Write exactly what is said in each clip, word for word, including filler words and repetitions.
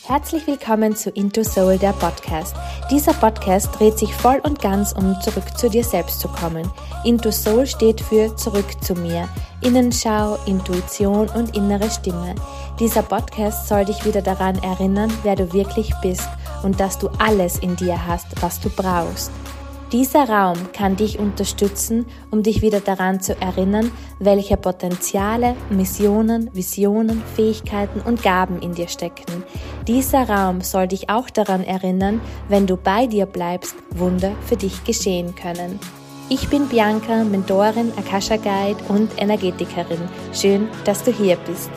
Herzlich willkommen zu Into Soul, der Podcast. Dieser Podcast dreht sich voll und ganz um zurück zu dir selbst zu kommen. Into Soul steht für zurück zu mir. Innenschau, Intuition und innere Stimme. Dieser Podcast soll dich wieder daran erinnern, wer du wirklich bist und dass du alles in dir hast, was du brauchst. Dieser Raum kann dich unterstützen, um dich wieder daran zu erinnern, welche Potenziale, Missionen, Visionen, Fähigkeiten und Gaben in dir stecken. Dieser Raum soll dich auch daran erinnern, wenn du bei dir bleibst, Wunder für dich geschehen können. Ich bin Bianca, Mentorin, Akasha Guide und Energetikerin. Schön, dass du hier bist.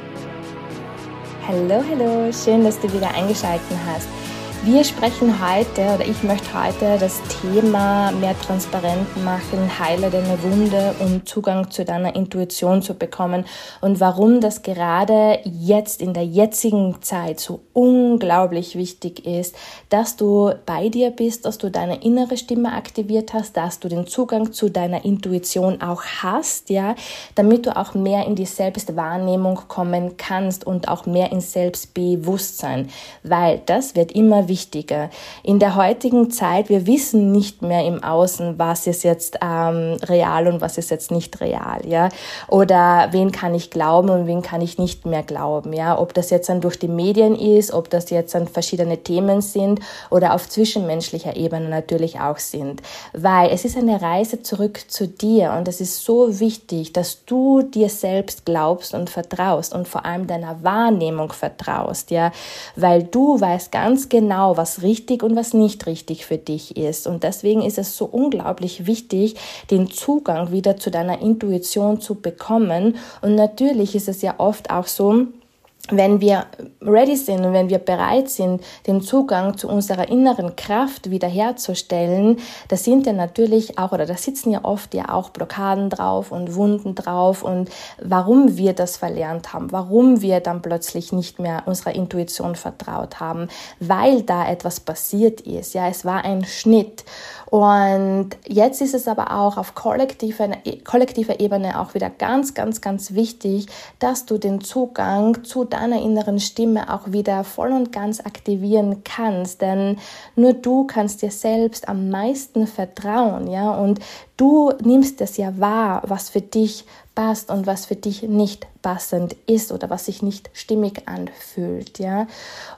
Hallo, hallo, schön, dass du wieder eingeschaltet hast. Wir sprechen heute, oder ich möchte heute das Thema mehr transparent machen, heile deine Wunde, um Zugang zu deiner Intuition zu bekommen und warum das gerade jetzt in der jetzigen Zeit so unglaublich wichtig ist, dass du bei dir bist, dass du deine innere Stimme aktiviert hast, dass du den Zugang zu deiner Intuition auch hast, ja, damit du auch mehr in die Selbstwahrnehmung kommen kannst und auch mehr ins Selbstbewusstsein, weil das wird immer wichtiger. In der heutigen Zeit, wir wissen nicht mehr im Außen, was ist jetzt ähm, real und was ist jetzt nicht real, ja, oder wen kann ich glauben und wen kann ich nicht mehr glauben, ja, ob das jetzt dann durch die Medien ist, ob das jetzt dann verschiedene Themen sind oder auf zwischenmenschlicher Ebene natürlich auch sind, weil es ist eine Reise zurück zu dir und es ist so wichtig, dass du dir selbst glaubst und vertraust und vor allem deiner Wahrnehmung vertraust, ja, weil du weißt ganz genau, was richtig und was nicht richtig für dich ist. Und deswegen ist es so unglaublich wichtig, den Zugang wieder zu deiner Intuition zu bekommen. Und natürlich ist es ja oft auch so, wenn wir ready sind und wenn wir bereit sind, den Zugang zu unserer inneren Kraft wiederherzustellen, da sind ja natürlich auch, oder da sitzen ja oft ja auch Blockaden drauf und Wunden drauf und warum wir das verlernt haben, warum wir dann plötzlich nicht mehr unserer Intuition vertraut haben, weil da etwas passiert ist. Ja, es war ein Schnitt. Und jetzt ist es aber auch auf kollektiver, kollektiver Ebene auch wieder ganz, ganz, ganz wichtig, dass du den Zugang zu deiner inneren Stimme auch wieder voll und ganz aktivieren kannst, denn nur du kannst dir selbst am meisten vertrauen, ja, und du nimmst es ja wahr, was für dich passt und was für dich nicht passend ist oder was sich nicht stimmig anfühlt, ja,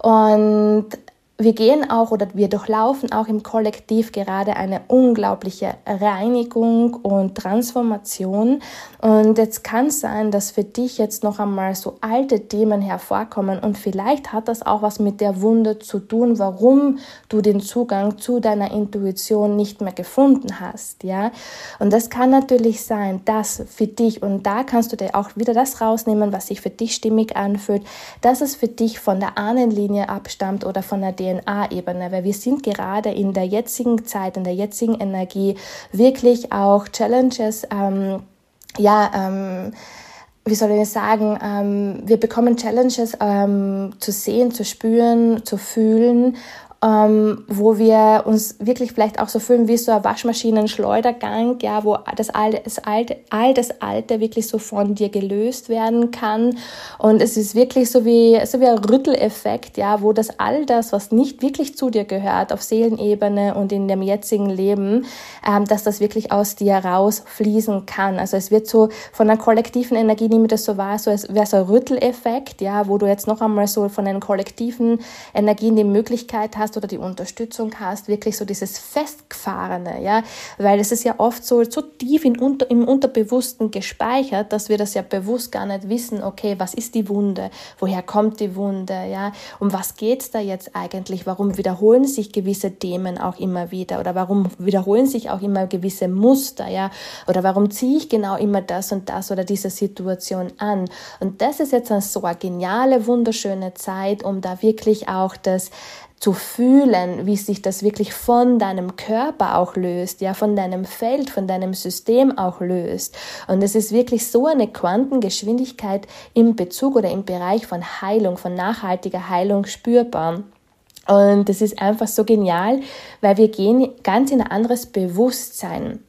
und wir gehen auch oder wir durchlaufen auch im Kollektiv gerade eine unglaubliche Reinigung und Transformation. Und jetzt kann es sein, dass für dich jetzt noch einmal so alte Themen hervorkommen und vielleicht hat das auch was mit der Wunde zu tun, warum du den Zugang zu deiner Intuition nicht mehr gefunden hast, ja. Und das kann natürlich sein, dass für dich, und da kannst du dir auch wieder das rausnehmen, was sich für dich stimmig anfühlt, dass es für dich von der Ahnenlinie abstammt oder von der D N A-Ebene, weil wir sind gerade in der jetzigen Zeit, in der jetzigen Energie wirklich auch Challenges, ähm, ja, ähm, wie soll ich sagen, ähm, wir bekommen Challenges ähm, zu sehen, zu spüren, zu fühlen, Ähm, wo wir uns wirklich vielleicht auch so fühlen wie so ein Waschmaschinen-Schleudergang, ja, wo das alte, das alte, all das Alte wirklich so von dir gelöst werden kann. Und es ist wirklich so wie, so wie ein Rütteleffekt, ja, wo das all das, was nicht wirklich zu dir gehört, auf Seelenebene und in dem jetzigen Leben, ähm, dass das wirklich aus dir rausfließen kann. Also es wird so von der kollektiven Energie, nehme ich das so wahr, so es wäre so ein Rütteleffekt, ja, wo du jetzt noch einmal so von den kollektiven Energien die Möglichkeit hast, oder die Unterstützung hast, wirklich so dieses Festgefahrene, ja, weil es ist ja oft so, so tief in unter, im Unterbewussten gespeichert, dass wir das ja bewusst gar nicht wissen, okay, was ist die Wunde, woher kommt die Wunde, ja, um was geht's da jetzt eigentlich, warum wiederholen sich gewisse Themen auch immer wieder oder warum wiederholen sich auch immer gewisse Muster, ja, oder warum ziehe ich genau immer das und das oder diese Situation an, und das ist jetzt so eine geniale, wunderschöne Zeit, um da wirklich auch das zu fühlen, wie sich das wirklich von deinem Körper auch löst, ja, von deinem Feld, von deinem System auch löst. Und es ist wirklich so eine Quantengeschwindigkeit im Bezug oder im Bereich von Heilung, von nachhaltiger Heilung spürbar. Und das ist einfach so genial, weil wir gehen ganz in ein anderes Bewusstsein.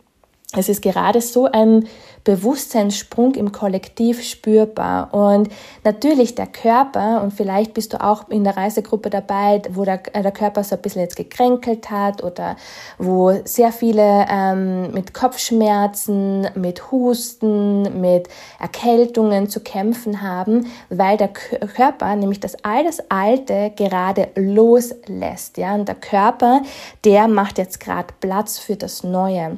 Es ist gerade so ein Bewusstseinssprung im Kollektiv spürbar. Und natürlich der Körper, und vielleicht bist du auch in der Reisegruppe dabei, wo der, der Körper so ein bisschen jetzt gekränkelt hat oder wo sehr viele ähm, mit Kopfschmerzen, mit Husten, mit Erkältungen zu kämpfen haben, weil der Körper, nämlich das alles Alte, gerade loslässt. Ja? Und der Körper, der macht jetzt gerade Platz für das Neue.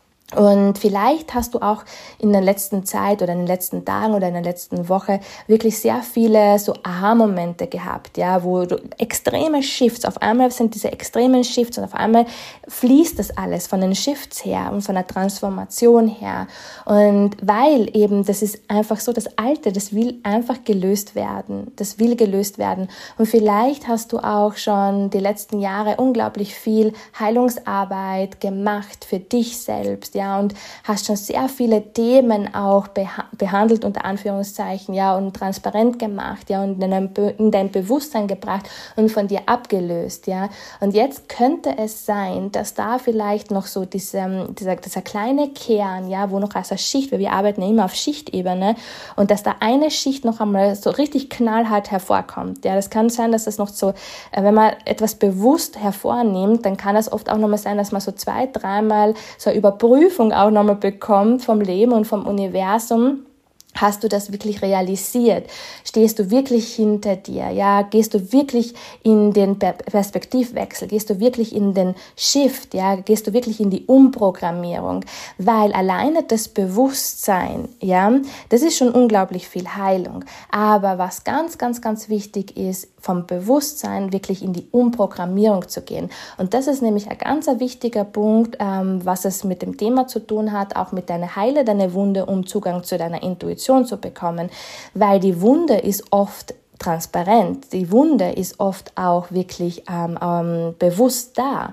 Und vielleicht hast du auch in der letzten Zeit oder in den letzten Tagen oder in der letzten Woche wirklich sehr viele so Aha-Momente gehabt, ja, wo du extreme Shifts, auf einmal sind diese extremen Shifts und auf einmal fließt das alles von den Shifts her und von der Transformation her. Und weil eben, das ist einfach so, das Alte, das will einfach gelöst werden, das will gelöst werden. Und vielleicht hast du auch schon die letzten Jahre unglaublich viel Heilungsarbeit gemacht für dich selbst, ja, und hast schon sehr viele Themen auch beha- behandelt, unter Anführungszeichen, ja, und transparent gemacht, ja, und in dein, Be- in dein Bewusstsein gebracht und von dir abgelöst, ja. Und jetzt könnte es sein, dass da vielleicht noch so diese, dieser, dieser kleine Kern, ja, wo noch als eine Schicht, weil wir arbeiten ja immer auf Schichtebene, und dass da eine Schicht noch einmal so richtig knallhart hervorkommt, ja. Das kann sein, dass das noch so, wenn man etwas bewusst hervornimmt, dann kann das oft auch nochmal sein, dass man so zwei, dreimal so eine Überprüfung auch nochmal bekommt vom Leben und vom Universum. Hast du das wirklich realisiert? Stehst du wirklich hinter dir? Ja, gehst du wirklich in den Perspektivwechsel? Gehst du wirklich in den Shift? Ja, gehst du wirklich in die Umprogrammierung? Weil alleine das Bewusstsein, ja, das ist schon unglaublich viel Heilung. Aber was ganz, ganz, ganz wichtig ist, vom Bewusstsein wirklich in die Umprogrammierung zu gehen. Und das ist nämlich ein ganz wichtiger Punkt, ähm, was es mit dem Thema zu tun hat, auch mit deiner Heile, deine Wunde, um Zugang zu deiner Intuition zu bekommen, weil die Wunde ist oft transparent, die Wunde ist oft auch wirklich ähm, ähm, bewusst da,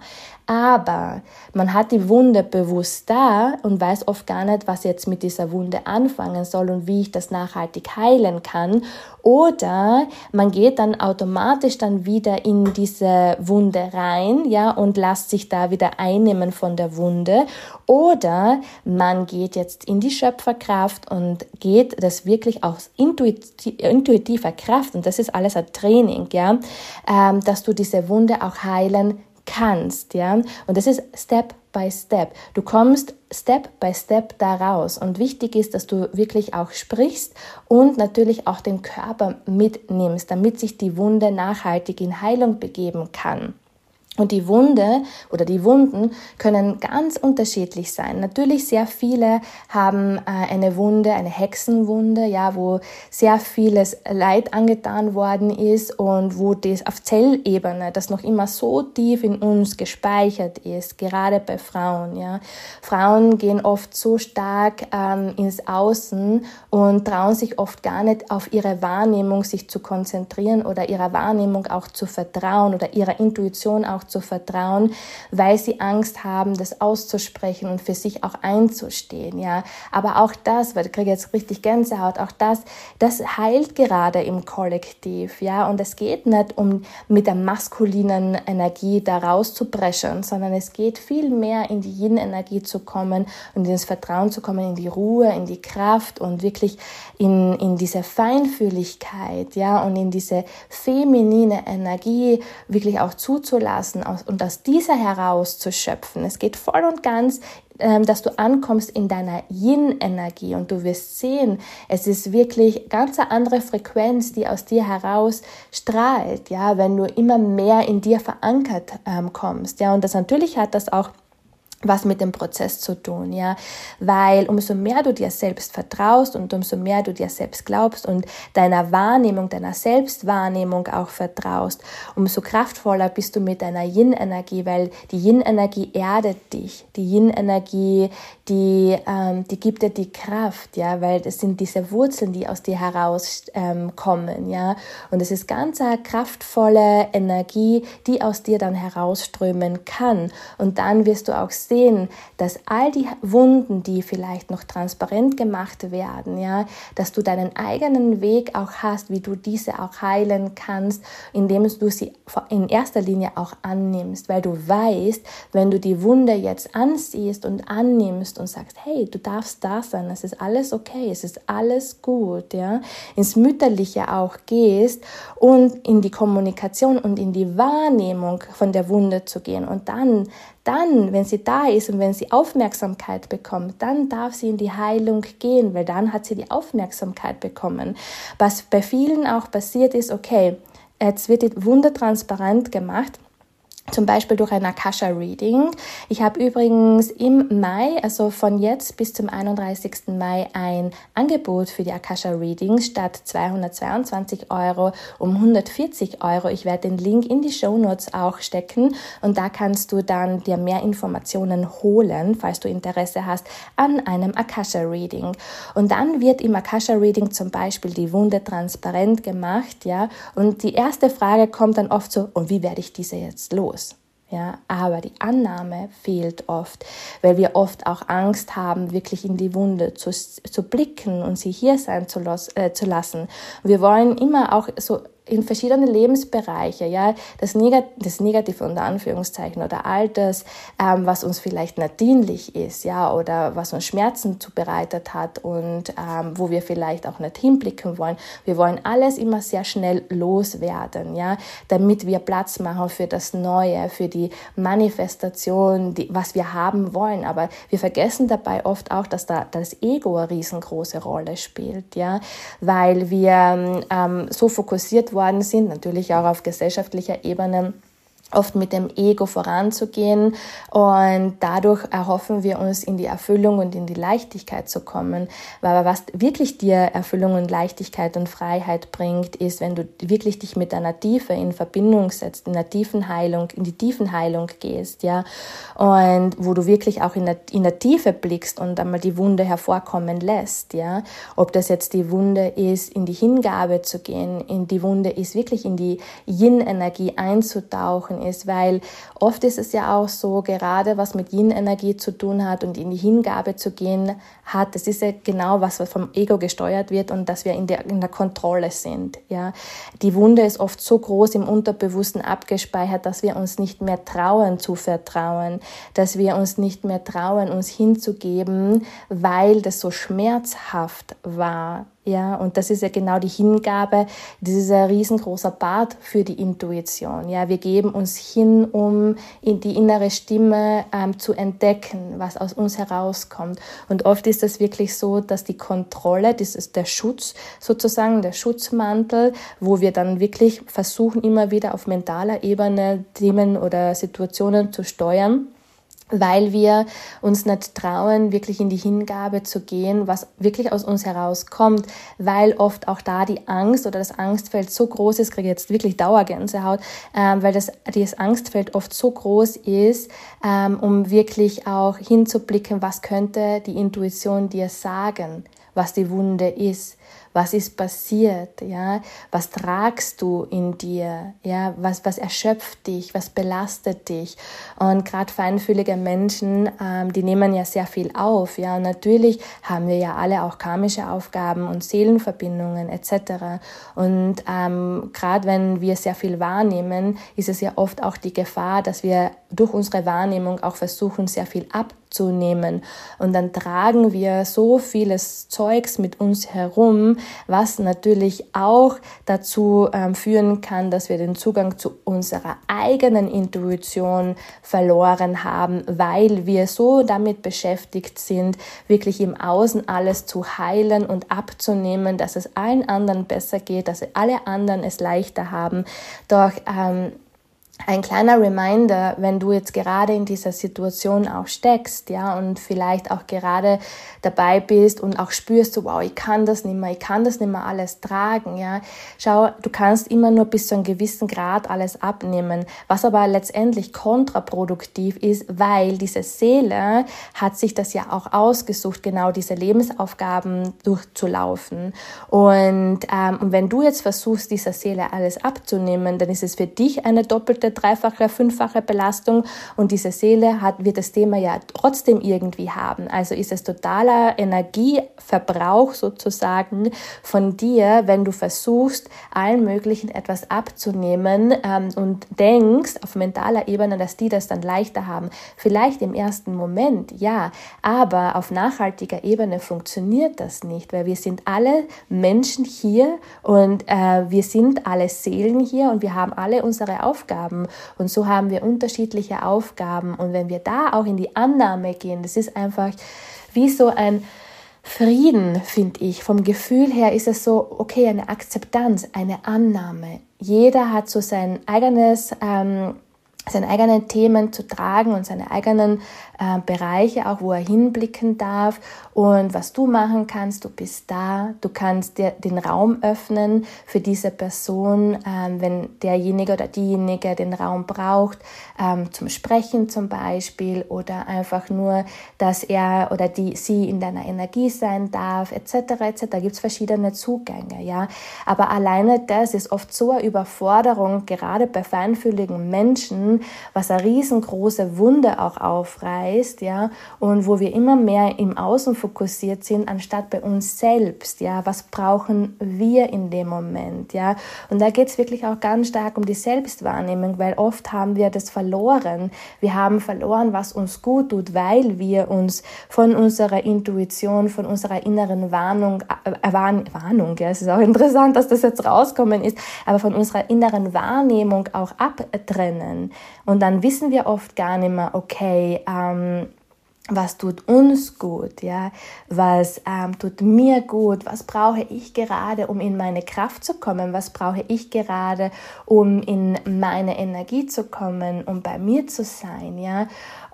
aber man hat die Wunde bewusst da und weiß oft gar nicht, was jetzt mit dieser Wunde anfangen soll und wie ich das nachhaltig heilen kann, oder man geht dann automatisch dann wieder in diese Wunde rein, ja, und lässt sich da wieder einnehmen von der Wunde, oder man geht jetzt in die Schöpferkraft und geht das wirklich aus intuitiv, intuitiver Kraft, und das ist alles ein Training, ja, ähm, dass du diese Wunde auch heilen kannst, ja, und das ist Step by Step. Du kommst Step by Step da raus, und wichtig ist, dass du wirklich auch sprichst und natürlich auch den Körper mitnimmst, damit sich die Wunde nachhaltig in Heilung begeben kann. Und die Wunde oder die Wunden können ganz unterschiedlich sein. Natürlich sehr viele haben äh, eine Wunde, eine Hexenwunde, ja, wo sehr vieles Leid angetan worden ist und wo das auf Zellebene, das noch immer so tief in uns gespeichert ist, gerade bei Frauen, ja. Frauen gehen oft so stark ähm, ins Außen und trauen sich oft gar nicht auf ihre Wahrnehmung sich zu konzentrieren oder ihrer Wahrnehmung auch zu vertrauen oder ihrer Intuition auch zu vertrauen, weil sie Angst haben, das auszusprechen und für sich auch einzustehen, ja. Aber auch das, weil ich kriege jetzt richtig Gänsehaut, auch das, das heilt gerade im Kollektiv, ja. Und es geht nicht um mit der maskulinen Energie da rauszupreschen, sondern es geht viel mehr in die Yin-Energie zu kommen und ins Vertrauen zu kommen, in die Ruhe, in die Kraft und wirklich in, in diese Feinfühligkeit, ja, und in diese feminine Energie wirklich auch zuzulassen und aus dieser heraus zu schöpfen. Es geht voll und ganz, dass du ankommst in deiner Yin-Energie, und du wirst sehen, es ist wirklich ganz eine andere Frequenz, die aus dir heraus strahlt, ja, wenn du immer mehr in dir verankert ähm, kommst, ja, und das natürlich hat das auch was mit dem Prozess zu tun, ja, weil umso mehr du dir selbst vertraust und umso mehr du dir selbst glaubst und deiner Wahrnehmung, deiner Selbstwahrnehmung auch vertraust, umso kraftvoller bist du mit deiner Yin-Energie, weil die Yin-Energie erdet dich, die Yin-Energie, die, ähm, die gibt dir die Kraft, ja, weil das sind diese Wurzeln, die aus dir heraus ähm, kommen, ja, und es ist ganz eine kraftvolle Energie, die aus dir dann herausströmen kann, und dann wirst du auch sehen, sehen, dass all die Wunden, die vielleicht noch transparent gemacht werden, ja, dass du deinen eigenen Weg auch hast, wie du diese auch heilen kannst, indem du sie in erster Linie auch annimmst, weil du weißt, wenn du die Wunde jetzt ansiehst und annimmst und sagst, hey, du darfst da sein, es ist alles okay, es ist alles gut, ja, ins Mütterliche auch gehst und in die Kommunikation und in die Wahrnehmung von der Wunde zu gehen und dann Dann, wenn sie da ist und wenn sie Aufmerksamkeit bekommt, dann darf sie in die Heilung gehen, weil dann hat sie die Aufmerksamkeit bekommen. Was bei vielen auch passiert ist, okay, jetzt wird die Wunde transparent gemacht, zum Beispiel durch ein Akasha-Reading. Ich habe übrigens im Mai, also von jetzt bis zum einunddreißigsten Mai, ein Angebot für die Akasha-Readings statt zweihundertzweiundzwanzig Euro um hundertvierzig Euro. Ich werde den Link in die Shownotes auch stecken und da kannst du dann dir mehr Informationen holen, falls du Interesse hast an einem Akasha-Reading. Und dann wird im Akasha-Reading zum Beispiel die Wunde transparent gemacht, ja, und die erste Frage kommt dann oft so, und wie werde ich diese jetzt los? Ja, aber die Annahme fehlt oft, weil wir oft auch Angst haben, wirklich in die Wunde zu, zu blicken und sie hier sein zu, los, äh, zu lassen. Wir wollen immer auch so in verschiedene Lebensbereiche, ja, das, Negat- das Negative unter Anführungszeichen oder all das, ähm, was uns vielleicht nicht dienlich ist, ja, oder was uns Schmerzen zubereitet hat und ähm, wo wir vielleicht auch nicht hinblicken wollen. Wir wollen alles immer sehr schnell loswerden, ja, damit wir Platz machen für das Neue, für die Manifestation, die, was wir haben wollen. Aber wir vergessen dabei oft auch, dass da das Ego eine riesengroße Rolle spielt, ja, weil wir ähm, so fokussiert worden sind, natürlich auch auf gesellschaftlicher Ebene, oft mit dem Ego voranzugehen und dadurch erhoffen wir uns in die Erfüllung und in die Leichtigkeit zu kommen. Aber was wirklich dir Erfüllung und Leichtigkeit und Freiheit bringt, ist, wenn du wirklich dich mit deiner Tiefe in Verbindung setzt, in der tiefen Heilung, in die tiefen Heilung gehst, ja, und wo du wirklich auch in der, in der Tiefe blickst und einmal die Wunde hervorkommen lässt, ja, ob das jetzt die Wunde ist, in die Hingabe zu gehen, in die Wunde ist, wirklich in die Yin-Energie einzutauchen ist, weil oft ist es ja auch so, gerade was mit Yin-Energie zu tun hat und in die Hingabe zu gehen hat, das ist ja genau was, was vom Ego gesteuert wird und dass wir in der, in der Kontrolle sind. Ja. Die Wunde ist oft so groß im Unterbewussten abgespeichert, dass wir uns nicht mehr trauen zu vertrauen, dass wir uns nicht mehr trauen, uns hinzugeben, weil das so schmerzhaft war. Ja, und das ist ja genau die Hingabe, das ist ein riesengroßer Part für die Intuition. Ja, wir geben uns hin, um in die innere Stimme ähm, zu entdecken, was aus uns herauskommt. Und oft ist es wirklich so, dass die Kontrolle, das ist der Schutz sozusagen, der Schutzmantel, wo wir dann wirklich versuchen, immer wieder auf mentaler Ebene Themen oder Situationen zu steuern, weil wir uns nicht trauen, wirklich in die Hingabe zu gehen, was wirklich aus uns herauskommt, weil oft auch da die Angst oder das Angstfeld so groß ist, kriege ich jetzt wirklich Dauergänsehaut, ähm, weil das, das Angstfeld oft so groß ist, ähm, um wirklich auch hinzublicken, was könnte die Intuition dir sagen, was die Wunde ist. Was ist passiert, ja? Was tragst du in dir, ja? Was, was erschöpft dich, was belastet dich? Und gerade feinfühlige Menschen, ähm, die nehmen ja sehr viel auf, ja? Und natürlich haben wir ja alle auch karmische Aufgaben und Seelenverbindungen et cetera. Und ähm, gerade wenn wir sehr viel wahrnehmen, ist es ja oft auch die Gefahr, dass wir durch unsere Wahrnehmung auch versuchen, sehr viel abzunehmen. Und dann tragen wir so vieles Zeugs mit uns herum, was natürlich auch dazu ähm, führen kann, dass wir den Zugang zu unserer eigenen Intuition verloren haben, weil wir so damit beschäftigt sind, wirklich im Außen alles zu heilen und abzunehmen, dass es allen anderen besser geht, dass alle anderen es leichter haben. Doch ähm, ein kleiner Reminder, wenn du jetzt gerade in dieser Situation auch steckst, ja, und vielleicht auch gerade dabei bist und auch spürst, so, wow, ich kann das nicht mehr, ich kann das nicht mehr alles tragen, ja. Schau, du kannst immer nur bis zu einem gewissen Grad alles abnehmen, was aber letztendlich kontraproduktiv ist, weil diese Seele hat sich das ja auch ausgesucht, genau diese Lebensaufgaben durchzulaufen. Und, ähm, und wenn du jetzt versuchst, dieser Seele alles abzunehmen, dann ist es für dich eine doppelte doppelte, dreifache, fünffache Belastung und diese Seele hat, wird das Thema ja trotzdem irgendwie haben. Also ist es totaler Energieverbrauch sozusagen von dir, wenn du versuchst, allen möglichen etwas abzunehmen ähm, und denkst auf mentaler Ebene, dass die das dann leichter haben. Vielleicht im ersten Moment, ja, aber auf nachhaltiger Ebene funktioniert das nicht, weil wir sind alle Menschen hier und äh, wir sind alle Seelen hier und wir haben alle unsere Aufgaben und so haben wir unterschiedliche Aufgaben und wenn wir da auch in die Annahme gehen, das ist einfach wie so ein Frieden, finde ich. Vom Gefühl her ist es so, okay, eine Akzeptanz, eine Annahme. Jeder hat so sein eigenes ähm, seine eigenen Themen zu tragen und seine eigenen äh, Bereiche, auch wo er hinblicken darf. Und was du machen kannst, du bist da, du kannst dir den Raum öffnen für diese Person, ähm, wenn derjenige oder diejenige den Raum braucht, ähm, zum Sprechen zum Beispiel oder einfach nur, dass er oder die sie in deiner Energie sein darf, et cetera et cetera. Da gibt es verschiedene Zugänge, ja. Aber alleine das ist oft so eine Überforderung, gerade bei feinfühligen Menschen, was eine riesengroße Wunde auch aufreißt, ja, und wo wir immer mehr im Außen fokussiert sind, anstatt bei uns selbst, ja, was brauchen wir in dem Moment, ja, und da geht es wirklich auch ganz stark um die Selbstwahrnehmung, weil oft haben wir das verloren, wir haben verloren, was uns gut tut, weil wir uns von unserer Intuition, von unserer inneren Warnung, äh, Warn, Warnung, ja, es ist auch interessant, dass das jetzt rauskommen ist, aber von unserer inneren Wahrnehmung auch abtrennen. Und dann wissen wir oft gar nicht mehr, okay, ähm, was tut uns gut, ja, was ähm, tut mir gut, was brauche ich gerade, um in meine Kraft zu kommen, was brauche ich gerade, um in meine Energie zu kommen, um bei mir zu sein, ja,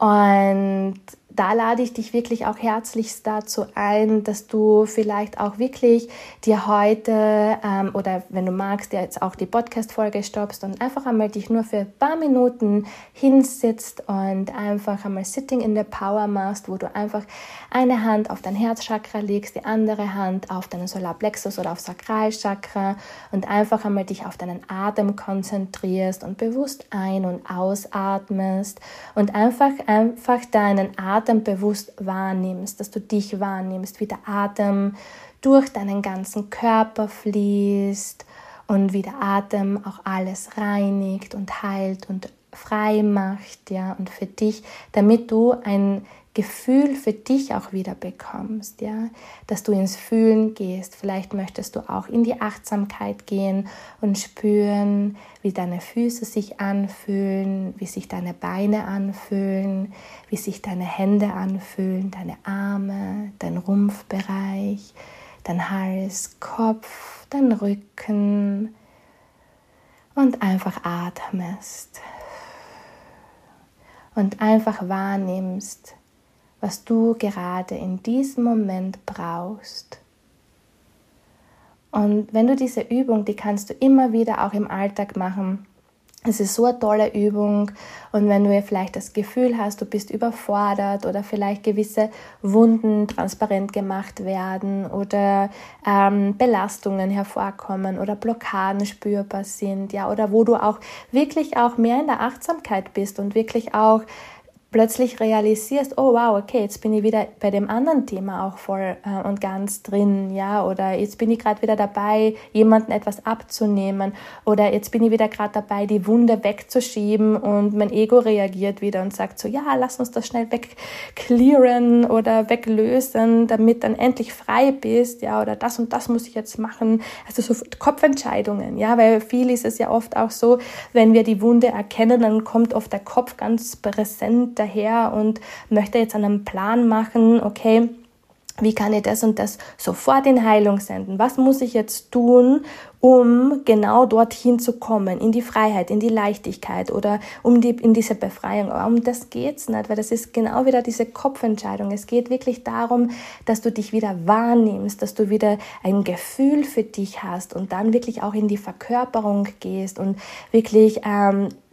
und da lade ich dich wirklich auch herzlichst dazu ein, dass du vielleicht auch wirklich dir heute ähm, oder wenn du magst, dir jetzt auch die Podcast-Folge stoppst und einfach einmal dich nur für ein paar Minuten hinsitzt und einfach einmal Sitting in the Power machst, wo du einfach eine Hand auf dein Herzchakra legst, die andere Hand auf deinen Solarplexus oder auf Sakralchakra und einfach einmal dich auf deinen Atem konzentrierst und bewusst ein- und ausatmest und einfach, einfach deinen Atem bewusst wahrnimmst, dass du dich wahrnimmst, wie der Atem durch deinen ganzen Körper fließt und wie der Atem auch alles reinigt und heilt und frei macht, ja, und für dich, damit du ein Gefühl für dich auch wieder bekommst, ja, dass du ins Fühlen gehst. Vielleicht möchtest du auch in die Achtsamkeit gehen und spüren, wie deine Füße sich anfühlen, wie sich deine Beine anfühlen, wie sich deine Hände anfühlen, deine Arme, dein Rumpfbereich, dein Hals, Kopf, dein Rücken und einfach atmest und einfach wahrnimmst, was du gerade in diesem Moment brauchst. Und wenn du diese Übung, die kannst du immer wieder auch im Alltag machen. Es ist so eine tolle Übung und wenn du vielleicht das Gefühl hast, du bist überfordert oder vielleicht gewisse Wunden transparent gemacht werden oder ähm, Belastungen hervorkommen oder Blockaden spürbar sind, ja, oder wo du auch wirklich auch mehr in der Achtsamkeit bist und wirklich auch plötzlich realisierst, oh wow, okay, jetzt bin ich wieder bei dem anderen Thema auch voll äh, und ganz drin, ja, oder jetzt bin ich gerade wieder dabei, jemandem etwas abzunehmen oder jetzt bin ich wieder gerade dabei, die Wunde wegzuschieben und mein Ego reagiert wieder und sagt so, ja, lass uns das schnell wegclearen oder weglösen, damit dann endlich frei bist, ja, oder das und das muss ich jetzt machen, also so Kopfentscheidungen, ja, weil viel ist es ja oft auch so, wenn wir die Wunde erkennen, dann kommt oft der Kopf ganz präsent daher und möchte jetzt einen Plan machen, okay, wie kann ich das und das sofort in Heilung senden? Was muss ich jetzt tun, um genau dorthin zu kommen, in die Freiheit, in die Leichtigkeit oder um die, in diese Befreiung? Aber um das geht's nicht, weil das ist genau wieder diese Kopfentscheidung. Es geht wirklich darum, dass du dich wieder wahrnimmst, dass du wieder ein Gefühl für dich hast und dann wirklich auch in die Verkörperung gehst und wirklich ähm,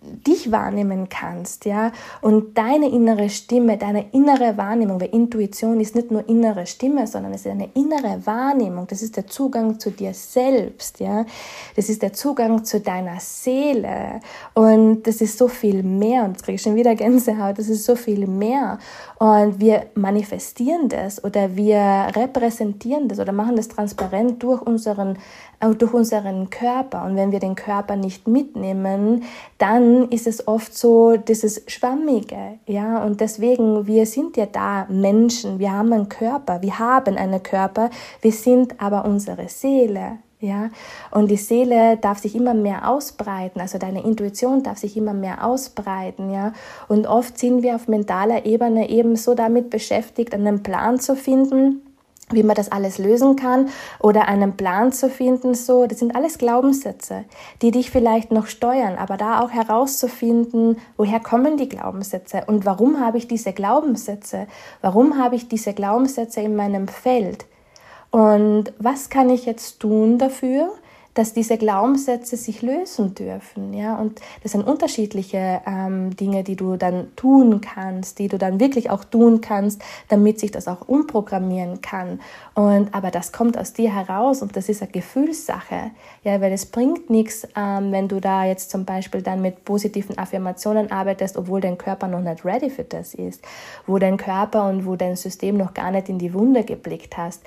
dich wahrnehmen kannst, ja, und deine innere Stimme, deine innere Wahrnehmung, weil Intuition ist nicht nur innere Stimme, sondern es ist eine innere Wahrnehmung, das ist der Zugang zu dir selbst, ja, das ist der Zugang zu deiner Seele und das ist so viel mehr und jetzt kriege ich schon wieder Gänsehaut, das ist so viel mehr und wir manifestieren das oder wir repräsentieren das oder machen das transparent durch unseren durch unseren Körper und wenn wir den Körper nicht mitnehmen, dann ist es oft so dieses Schwammige, ja, und deswegen, wir sind ja da Menschen, wir haben einen Körper, wir haben einen Körper, wir sind aber unsere Seele, ja, und die Seele darf sich immer mehr ausbreiten, also deine Intuition darf sich immer mehr ausbreiten, ja, und oft sind wir auf mentaler Ebene eben so damit beschäftigt, einen Plan zu finden, wie man das alles lösen kann oder einen Plan zu finden, so, das sind alles Glaubenssätze, die dich vielleicht noch steuern, aber da auch herauszufinden, woher kommen die Glaubenssätze und warum habe ich diese Glaubenssätze, warum habe ich diese Glaubenssätze in meinem Feld und was kann ich jetzt tun dafür, dass diese Glaubenssätze sich lösen dürfen, ja, und das sind unterschiedliche ähm, Dinge, die du dann tun kannst, die du dann wirklich auch tun kannst, damit sich das auch umprogrammieren kann und aber das kommt aus dir heraus und das ist eine Gefühlssache, ja, weil es bringt nichts, ähm, wenn du da jetzt zum Beispiel dann mit positiven Affirmationen arbeitest, obwohl dein Körper noch nicht ready für das ist, wo dein Körper und wo dein System noch gar nicht in die Wunde geblickt hast.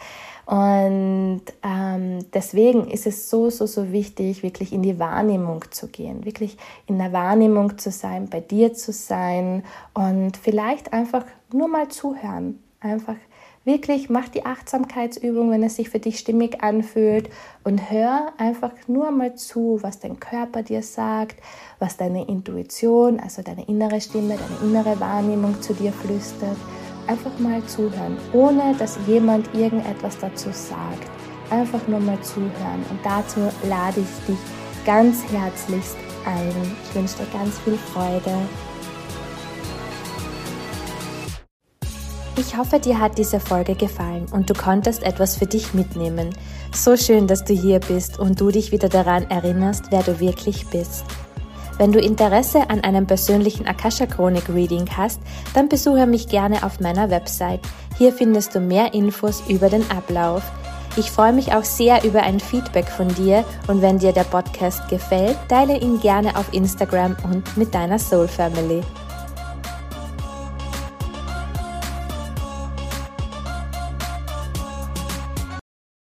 Und ähm, deswegen ist es so, so, so wichtig, wirklich in die Wahrnehmung zu gehen, wirklich in der Wahrnehmung zu sein, bei dir zu sein und vielleicht einfach nur mal zuhören. Einfach wirklich, mach die Achtsamkeitsübung, wenn es sich für dich stimmig anfühlt und hör einfach nur mal zu, was dein Körper dir sagt, was deine Intuition, also deine innere Stimme, deine innere Wahrnehmung zu dir flüstert. Einfach mal zuhören, ohne dass jemand irgendetwas dazu sagt. Einfach nur mal zuhören. Und dazu lade ich dich ganz herzlichst ein. Ich wünsche dir ganz viel Freude. Ich hoffe, dir hat diese Folge gefallen und du konntest etwas für dich mitnehmen. So schön, dass du hier bist und du dich wieder daran erinnerst, wer du wirklich bist. Wenn du Interesse an einem persönlichen Akasha-Chronik-Reading hast, dann besuche mich gerne auf meiner Website. Hier findest du mehr Infos über den Ablauf. Ich freue mich auch sehr über ein Feedback von dir und wenn dir der Podcast gefällt, teile ihn gerne auf Instagram und mit deiner Soul Family.